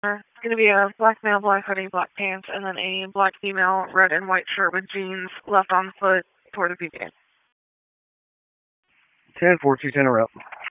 It's going to be a black male, black hoodie, black pants, and then a black female, red and white shirt with jeans, left on foot toward the PBA. 10-4, 210 are up.